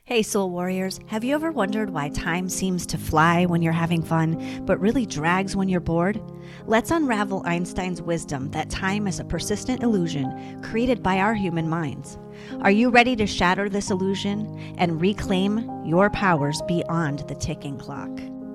Hey, Soul Warriors, have you ever wondered why time seems to fly when you're having fun, but really drags when you're bored? Let's unravel Einstein's wisdom that time is a persistent illusion created by our human minds. Are you ready to shatter this illusion and reclaim your powers beyond the ticking clock?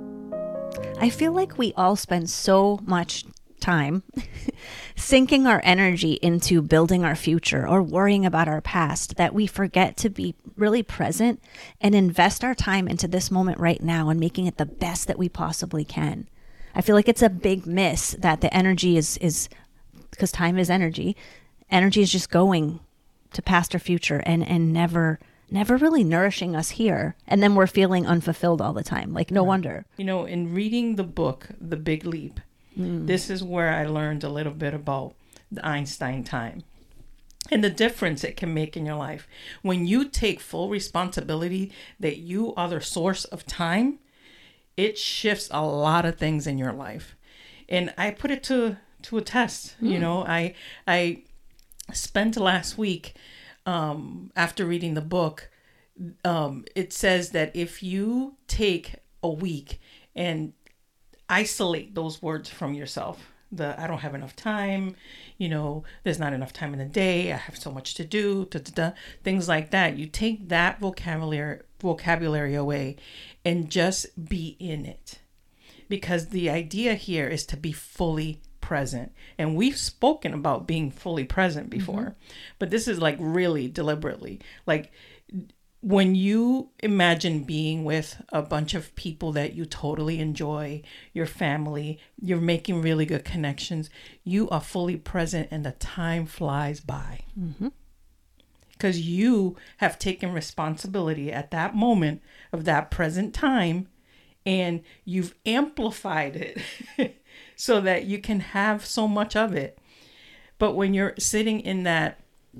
I feel like we all spend so much time sinking our energy into building our future or worrying about our past that we forget to be really present and invest our time into this moment right now and making it the best that we possibly can. I feel like it's a big miss that the energy is because time is energy. Energy is just going to past or future and never really nourishing us here. And then we're feeling unfulfilled all the time. Like, no wonder. You know, in reading the book, The Big Leap, this is where I learned a little bit about the Einstein time and the difference it can make in your life. When you take full responsibility that you are the source of time, it shifts a lot of things in your life. And I put it to a test. You know, I spent last week after reading the book. It says that if you take a week and isolate those words from yourself, I don't have enough time, you know, there's not enough time in the day, I have so much to do, things like that. You take that vocabulary away and just be in it. Because the idea here is to be fully present. And we've spoken about being fully present before, but this is like really deliberately. Like, when you imagine being with a bunch of people that you totally enjoy, your family, you're making really good connections, you are fully present and the time flies by. Because you have taken responsibility at that moment of that present time and you've amplified it so that you can have so much of it. But when you're sitting in that,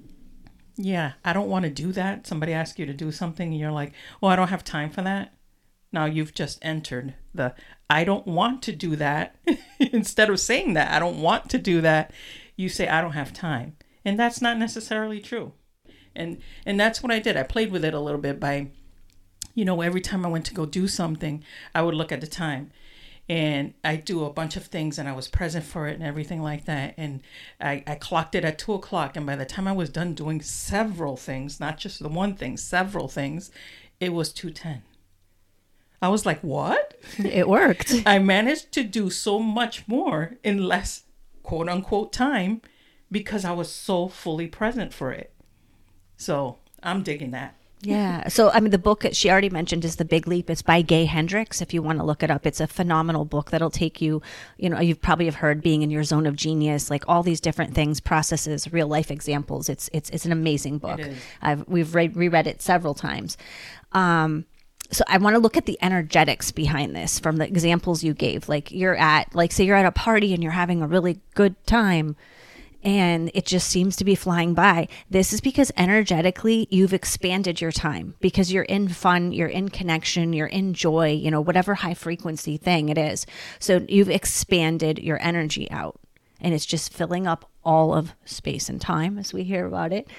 I don't want to do that. Somebody asks you to do something and you're like, well, I don't have time for that. Now you've just entered the, I don't want to do that. Instead of saying that, I don't want to do that, you say, I don't have time. And that's not necessarily true. And that's what I did. I played with it a little bit by, you know, every time I went to go do something, I would look at the time. And I do a bunch of things and I was present for it and everything like that. And I clocked it at 2:00. And by the time I was done doing several things, not just the one thing, several things, it was 2:10. I was like, what? It worked. I managed to do so much more in less quote unquote time because I was so fully present for it. So I'm digging that. Yeah. So, I mean, the book she already mentioned is The Big Leap. It's by Gay Hendricks. If you want to look it up, it's a phenomenal book that'll take you, you know, you've probably have heard being in your zone of genius, like all these different things, processes, real life examples. It's an amazing book. It is. We've reread it several times. So I want to look at the energetics behind this from the examples you gave. Like say you're at a party and you're having a really good time and it just seems to be flying by. This is because energetically you've expanded your time because you're in fun, you're in connection, you're in joy, you know, whatever high frequency thing it is. So you've expanded your energy out and it's just filling up all of space and time as we hear about it.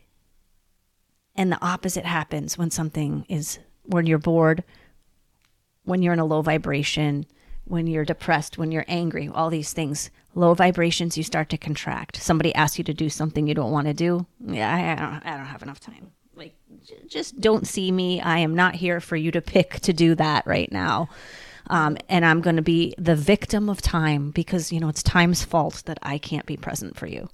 And the opposite happens when you're bored, when you're in a low vibration, when you're depressed, when you're angry, all these things. Low vibrations, you start to contract. Somebody asks you to do something you don't want to do. Yeah, I don't have enough time. Like, just don't see me. I am not here for you to pick to do that right now. And I'm going to be the victim of time because, you know, it's time's fault that I can't be present for you.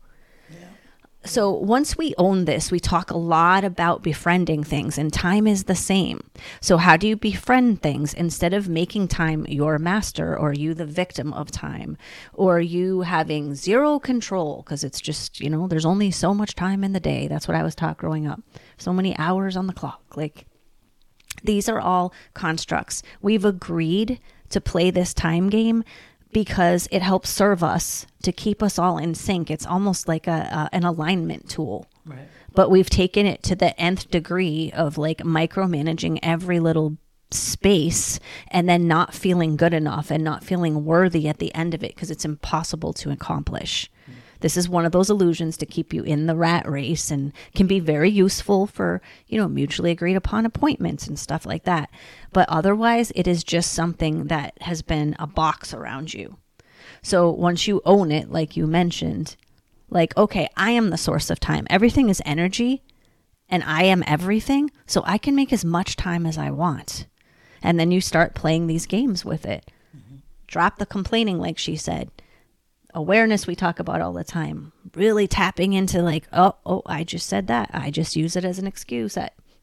So once we own this, we talk a lot about befriending things, and time is the same. So how do you befriend things instead of making time your master or you the victim of time or you having zero control? Because it's just, you know, there's only so much time in the day. That's what I was taught growing up. So many hours on the clock. Like, these are all constructs. We've agreed to play this time game because it helps serve us to keep us all in sync. It's almost like an alignment tool. Right. But we've taken it to the nth degree of like micromanaging every little space and then not feeling good enough and not feeling worthy at the end of it because it's impossible to accomplish. This is one of those illusions to keep you in the rat race and can be very useful for, mutually agreed upon appointments and stuff like that. But otherwise, it is just something that has been a box around you. So once you own it, like you mentioned, like, okay, I am the source of time. Everything is energy and I am everything. So I can make as much time as I want. And then you start playing these games with it. Mm-hmm. Drop the complaining, like she said. Awareness we talk about all the time. Really tapping into like, oh, I just said that. I just use it as an excuse.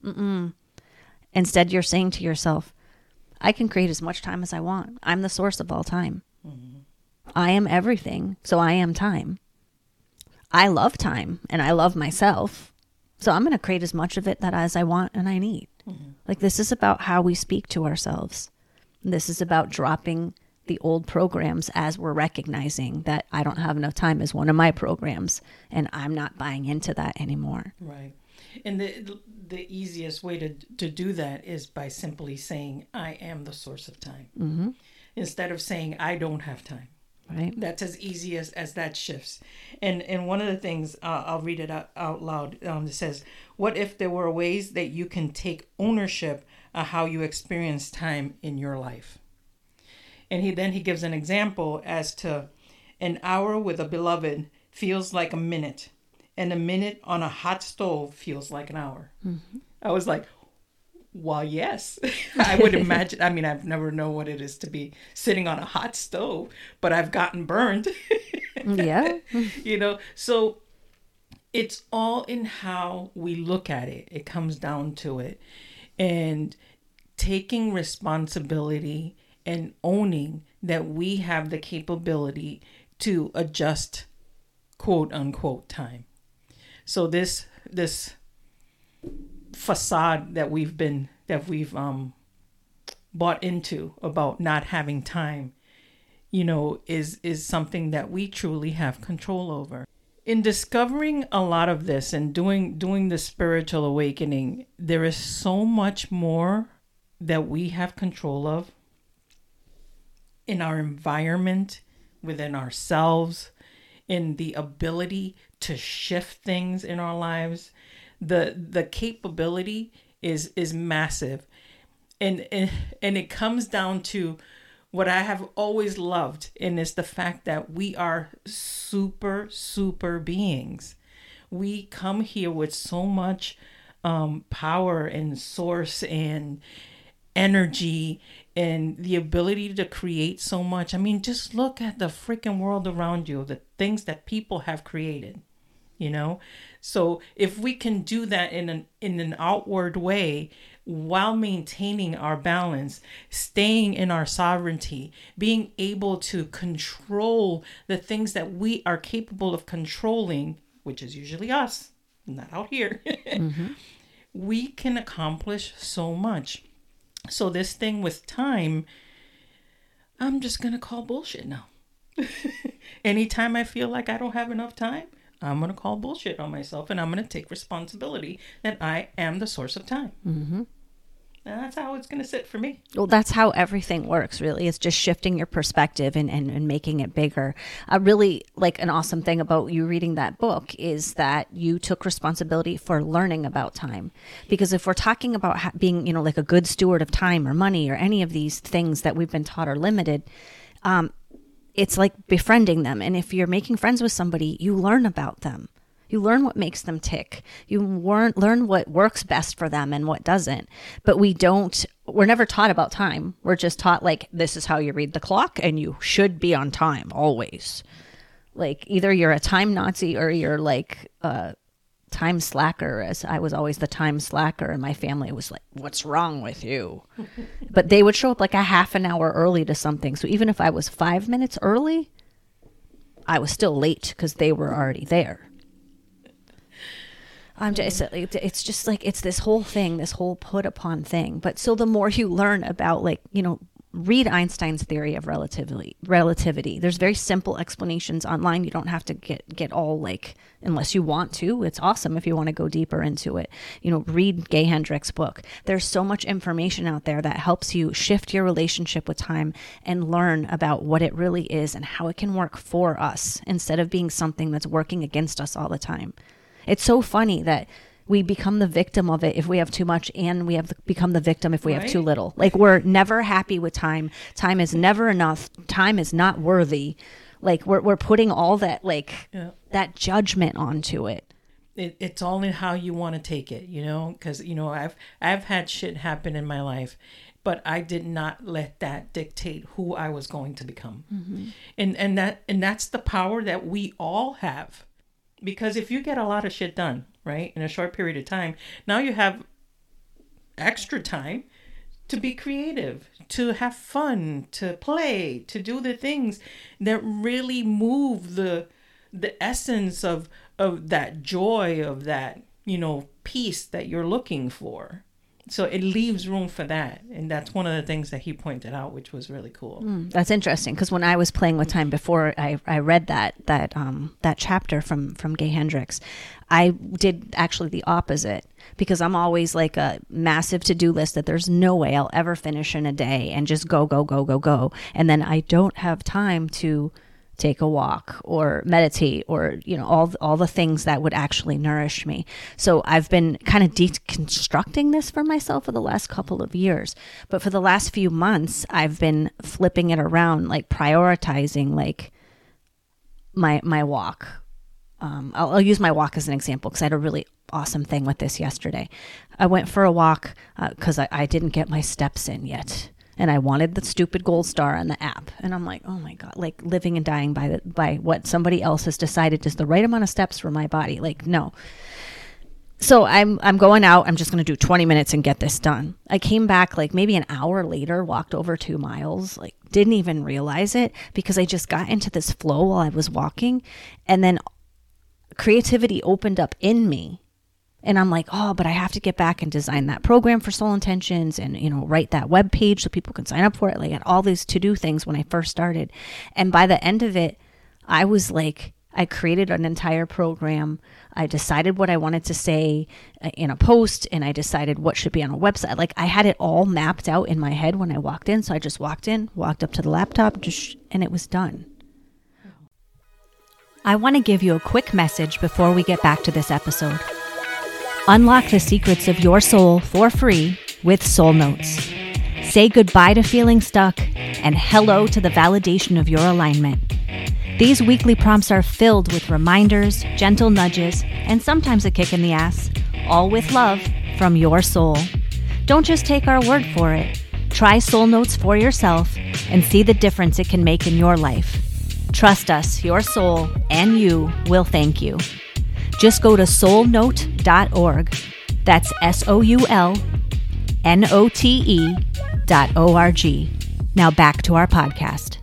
Instead, you're saying to yourself, I can create as much time as I want. I'm the source of all time. Mm-hmm. I am everything, so I am time. I love time, and I love myself. So I'm going to create as much of it as I want and I need. Mm-hmm. Like, this is about how we speak to ourselves. This is about dropping the old programs as we're recognizing that I don't have enough time is one of my programs, and I'm not buying into that anymore. Right. And the easiest way to do that is by simply saying, I am the source of time. Mm-hmm. Instead of saying, I don't have time. Right. That's as easy as that shifts. And one of the things, I'll read it out loud. It says, what if there were ways that you can take ownership of how you experience time in your life? And he gives an example as to an hour with a beloved feels like a minute, and a minute on a hot stove feels like an hour. Mm-hmm. I was like, well, yes, I would imagine. I mean, I've never known what it is to be sitting on a hot stove, but I've gotten burned. Yeah. So it's all in how we look at it. It comes down to it. And taking responsibility and owning that we have the capability to adjust, quote unquote, time. So this facade that we've bought into about not having time, is something that we truly have control over. In discovering a lot of this and doing the spiritual awakening, there is so much more that we have control of in our environment, within ourselves, in the ability to shift things in our lives. The capability is massive. And it comes down to what I have always loved, and it's the fact that we are super beings. We come here with so much power and source and energy and the ability to create so much. I mean, just look at the freaking world around you, the things that people have created, So if we can do that in an outward way while maintaining our balance, staying in our sovereignty, being able to control the things that we are capable of controlling, which is usually us, not out here, mm-hmm. we can accomplish so much. So this thing with time, I'm just going to call bullshit now. Anytime I feel like I don't have enough time, I'm going to call bullshit on myself, and I'm going to take responsibility that I am the source of time. Mm-hmm. And that's how it's going to sit for me. Well, that's how everything works, really. It's just shifting your perspective and making it bigger. Really, like, an awesome thing about you reading that book is that you took responsibility for learning about time. Because if we're talking about being, like a good steward of time or money or any of these things that we've been taught are limited, it's like befriending them. And if you're making friends with somebody, you learn about them. You learn what makes them tick. You learn what works best for them and what doesn't. But we're never taught about time. We're just taught, like, this is how you read the clock and you should be on time always. Like, either you're a time Nazi or you're like a time slacker, as I was always the time slacker. And my family was like, what's wrong with you? But they would show up like a half an hour early to something. So even if I was 5 minutes early, I was still late because they were already there. It's just like, it's this whole thing, this whole put upon thing. But so the more you learn about, like, read Einstein's theory of relativity. There's very simple explanations online. You don't have to get all like, unless you want to. It's awesome if you want to go deeper into it. Read Gay Hendricks' book. There's so much information out there that helps you shift your relationship with time and learn about what it really is and how it can work for us instead of being something that's working against us all the time. It's so funny that we become the victim of it if we have too much, and we have become the victim if we have too little. Like, we're never happy with time. Time is never enough. Time is not worthy. Like, we're putting all that, that judgment onto it. It's all in how you want to take it, because, I've had shit happen in my life, but I did not let that dictate who I was going to become. Mm-hmm. And that's the power that we all have. Because if you get a lot of shit done, right, in a short period of time, now you have extra time to be creative, to have fun, to play, to do the things that really move the essence of that joy, of that, peace that you're looking for. So it leaves room for that. And that's one of the things that he pointed out, which was really cool. That's interesting, because when I was playing with time before I read that chapter from Gay Hendricks, I did actually the opposite, because I'm always like a massive to-do list that there's no way I'll ever finish in a day, and just go. And then I don't have time to take a walk or meditate or, all the things that would actually nourish me. So I've been kind of deconstructing this for myself for the last couple of years. But for the last few months, I've been flipping it around, like prioritizing like my walk. I'll use my walk as an example, because I had a really awesome thing with this yesterday. I went for a walk because I didn't get my steps in yet. And I wanted the stupid gold star on the app. And I'm like, oh my God, like living and dying by what somebody else has decided is the right amount of steps for my body. Like, no. So I'm going out. I'm just going to do 20 minutes and get this done. I came back like maybe an hour later, walked over 2 miles, like didn't even realize it, because I just got into this flow while I was walking. And then creativity opened up in me. And I'm like, oh, but I have to get back and design that program for Soul Intentions and, write that web page so people can sign up for it. Like, I had all these to-do things when I first started. And by the end of it, I was like, I created an entire program. I decided what I wanted to say in a post, and I decided what should be on a website. Like, I had it all mapped out in my head when I walked in. So I just walked in, walked up to the laptop, and it was done. I want to give you a quick message before we get back to this episode. Unlock the secrets of your soul for free with Soul Notes. Say goodbye to feeling stuck and hello to the validation of your alignment. These weekly prompts are filled with reminders, gentle nudges, and sometimes a kick in the ass, all with love from your soul. Don't just take our word for it. Try Soul Notes for yourself and see the difference it can make in your life. Trust us, your soul and you will thank you. Just go to soulnote.org. That's SOULNOTE.org. Now back to our podcast.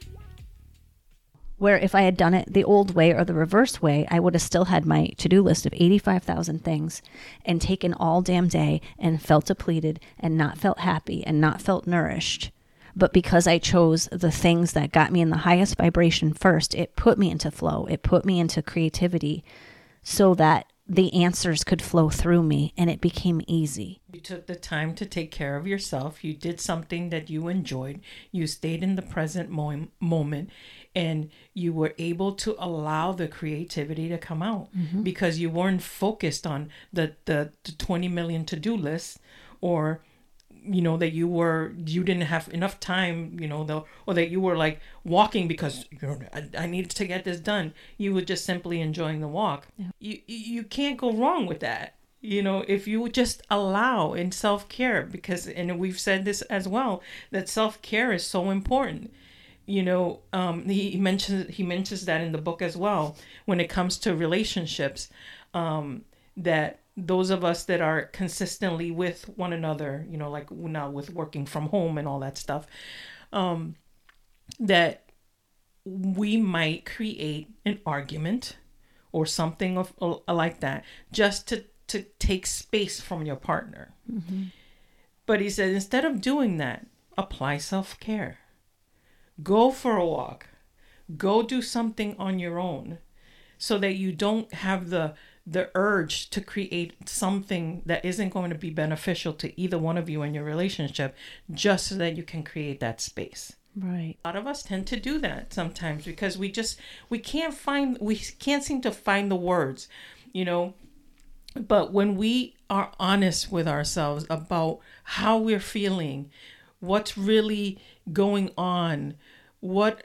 Where if I had done it the old way or the reverse way, I would have still had my to-do list of 85,000 things and taken all damn day and felt depleted and not felt happy and not felt nourished. But because I chose the things that got me in the highest vibration first, it put me into flow. It put me into creativity, so that the answers could flow through me and it became easy. You took the time to take care of yourself. You did something that you enjoyed. You stayed in the present moment, and you were able to allow the creativity to come out because you weren't focused on the 20 million to-do list, or that you didn't have enough time, or that you were like walking because I needed to get this done. You were just simply enjoying the walk. Yeah. You can't go wrong with that. If you would just allow in self-care, and we've said this as well, that self-care is so important. He mentions that in the book as well, when it comes to relationships, that those of us that are consistently with one another, like now with working from home and all that stuff, that we might create an argument or something like that just to take space from your partner. Mm-hmm. But he said, instead of doing that, apply self-care. Go for a walk. Go do something on your own so that you don't have the urge to create something that isn't going to be beneficial to either one of you in your relationship, just so that you can create that space. Right. A lot of us tend to do that sometimes because we can't seem to find the words, you know. But when we are honest with ourselves about how we're feeling, what's really going on, what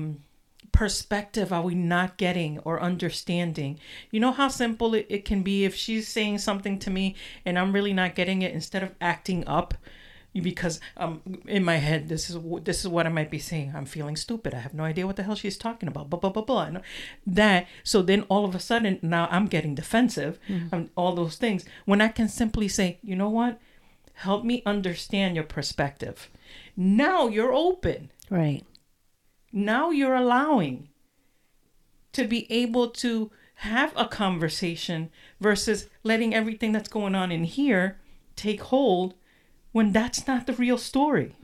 perspective are we not getting or understanding? You know how simple it can be if she's saying something to me and I'm really not getting it, instead of acting up because in my head, this is what I might be saying. I'm feeling stupid. I have no idea what the hell she's talking about. Blah, blah, blah, blah. That. So then all of a sudden now I'm getting defensive. All those things. When I can simply say, you know what? Help me understand your perspective. Now you're open. Right. Now you're allowing to be able to have a conversation versus letting everything that's going on in here take hold when that's not the real story.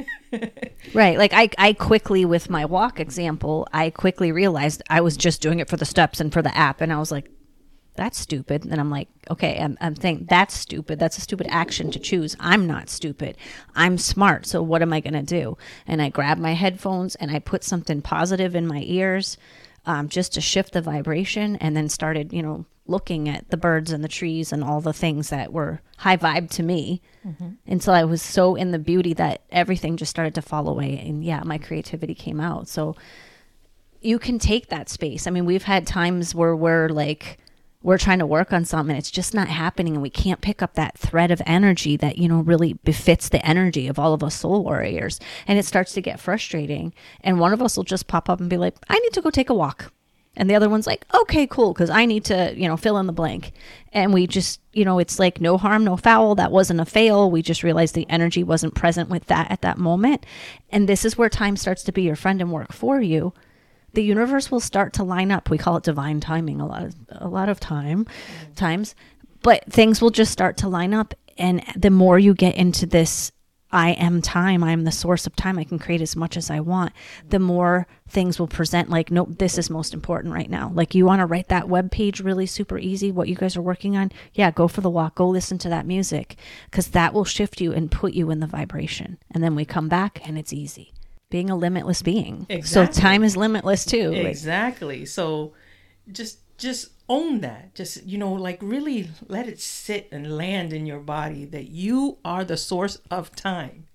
Right. Like I quickly, with my walk example, I quickly realized I was just doing it for the steps and for the app. And I was like, that's stupid. And I'm like, okay, I'm thinking that's stupid. That's a stupid action to choose. I'm not stupid. I'm smart. So what am I going to do? And I grabbed my headphones and I put something positive in my ears, just to shift the vibration, and then started, looking at the birds and the trees and all the things that were high vibe to me, until I was so in the beauty that everything just started to fall away. And yeah, my creativity came out. So you can take that space. I mean, we've had times where we're trying to work on something and it's just not happening, and we can't pick up that thread of energy that, really befits the energy of all of us soul warriors. And it starts to get frustrating. And one of us will just pop up and be like, I need to go take a walk. And the other one's like, okay, cool, because I need to, fill in the blank. And we just, it's like no harm, no foul. That wasn't a fail. We just realized the energy wasn't present with that at that moment. And this is where time starts to be your friend and work for you. The universe will start to line up. We call it divine timing a lot of times, but things will just start to line up. And the more you get into this, I am time, I am the source of time, I can create as much as I want, the more things will present like, nope, this is most important right now. Like, you want to write that web page really super easy, what you guys are working on? Yeah, go for the walk, go listen to that music, because that will shift you and put you in the vibration. And then we come back and it's easy. Being a limitless being. Exactly. So time is limitless too. Exactly. So just own that. Just, really let it sit and land in your body that you are the source of time,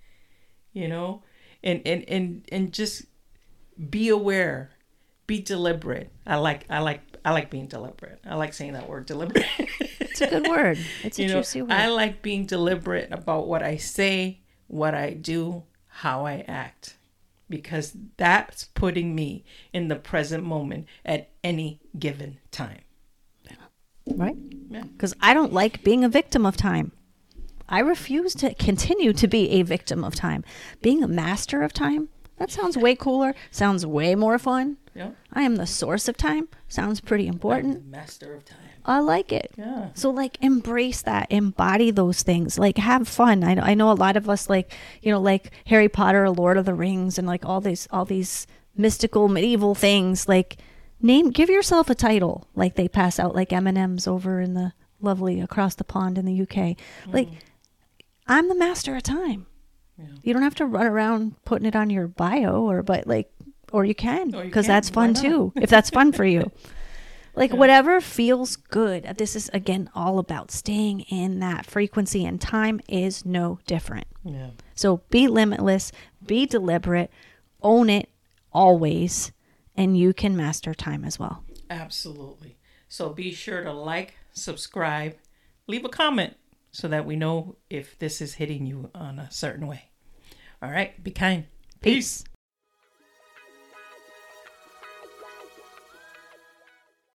and just be aware, be deliberate. I like being deliberate. I like saying that word, deliberate. It's a good word. It's a juicy word. I like being deliberate about what I say, what I do, how I act. Because that's putting me in the present moment at any given time. Right? Yeah. Because I don't like being a victim of time. I refuse to continue to be a victim of time. Being a master of time, that sounds way cooler. Sounds way more fun. Yeah. I am the source of time. Sounds pretty important. I'm the master of time. I like it. Yeah. So embrace that, embody those things, have fun. I know a lot of us like Harry Potter or Lord of the Rings and all these mystical medieval things, give yourself a title, they pass out like M&Ms over in the lovely across the pond in the UK. I'm the master of time. Yeah. You don't have to run around putting it on your bio or you can, because that's fun too, if that's fun for you. Whatever feels good. This is, again, all about staying in that frequency, and time is no different. Yeah. So be limitless, be deliberate, own it always, and you can master time as well. Absolutely. So be sure to subscribe, leave a comment so that we know if this is hitting you on a certain way. All right. Be kind. Peace.